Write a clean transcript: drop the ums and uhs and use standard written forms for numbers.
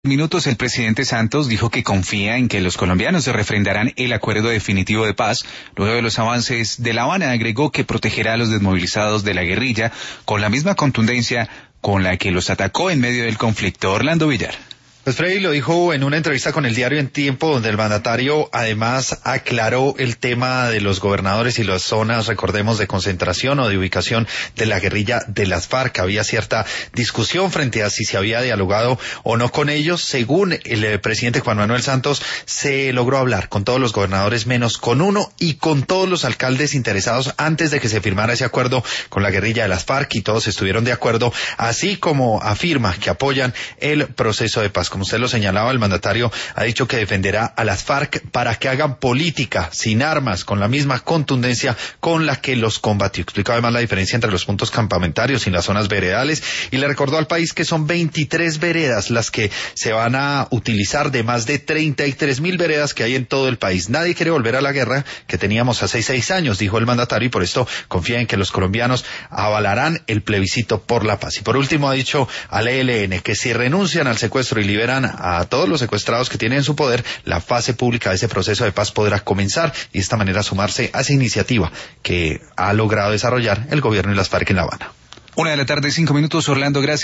Minutos, el presidente Santos dijo que confía en que los colombianos refrendarán el acuerdo definitivo de paz. Luego de los avances de La Habana, agregó que protegerá a los desmovilizados de la guerrilla con la misma contundencia con la que los atacó en medio del conflicto. Orlando Villar. Pues Freddy lo dijo en una entrevista con el diario En Tiempo, donde el mandatario además aclaró el tema de los gobernadores y las zonas, recordemos, de concentración o de ubicación de la guerrilla de las FARC. Había cierta discusión frente a si se había dialogado o no con ellos. Según el presidente Juan Manuel Santos, se logró hablar con todos los gobernadores menos con uno y con todos los alcaldes interesados antes de que se firmara ese acuerdo con la guerrilla de las FARC, y todos estuvieron de acuerdo, así como afirma que apoyan el proceso de paz. Como usted lo señalaba, el mandatario ha dicho que defenderá a las FARC para que hagan política sin armas, con la misma contundencia con la que los combatió. Explicó además la diferencia entre los puntos campamentarios y las zonas veredales, y le recordó al país que son 23 veredas las que se van a utilizar de más de 33.000 veredas que hay en todo el país. Nadie quiere volver a la guerra que teníamos hace 6 años, dijo el mandatario, y por esto confía en que los colombianos avalarán el plebiscito por la paz. Y por último ha dicho al ELN que si renuncian al secuestro y liberan a todos los secuestrados que tienen en su poder, la fase pública de ese proceso de paz podrá comenzar y de esta manera sumarse a esa iniciativa que ha logrado desarrollar el gobierno y las FARC en La Habana. 1:05 p.m, Orlando, gracias.